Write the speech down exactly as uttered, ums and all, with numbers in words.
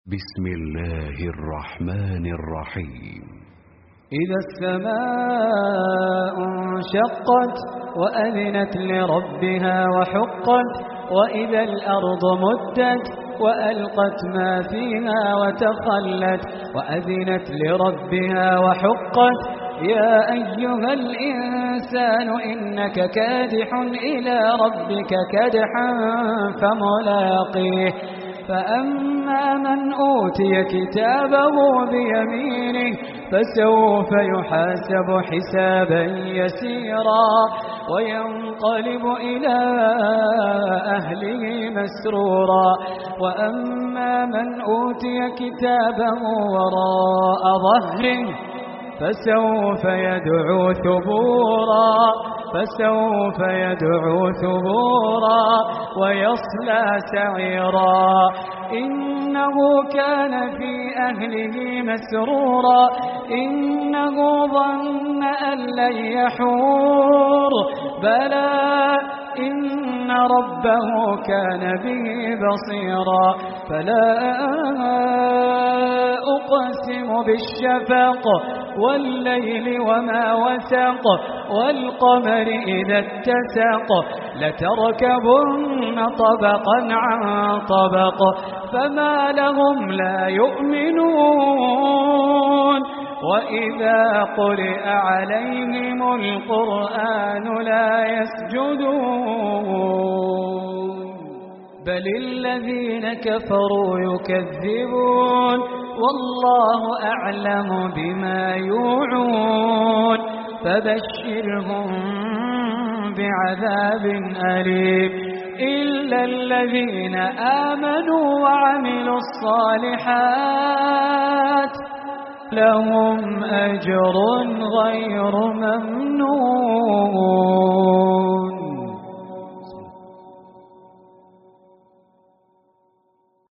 بسم الله الرحمن الرحيم. إذا السماء انشقت وأذنت لربها وحقت، وإذا الأرض مدت وألقت ما فيها وتخلت، وأذنت لربها وحقت. يا أيها الإنسان إنك كادح إلى ربك كدحا فملاقيه. فأما من أوتي كتابه بيمينه فسوف يحاسب حسابا يسيرا وينقلب إلى أهله مسرورا. وأما من أوتي كتابه وراء ظهره فسوف يدعو ثبورا فسوف يدعو ثبورا ويصلى سعيرا. إنه كان في أهله مسرورا إنه ظن أن لن يحور بلى إن ربه كان به بصيرا. فلا أقسم بالشفق والليل وما وسق والقمر إذا اتسق لتركبن طبقا عن طبق فما لهم لا يؤمنون. وإذا قرئ عليهم القرآن لا يسجدون بل الذين كفروا يكذبون والله أعلم بما يوعون. فبشرهم بعذاب أليم إلا الذين آمنوا وعملوا الصالحات لهم أجر غير ممنون.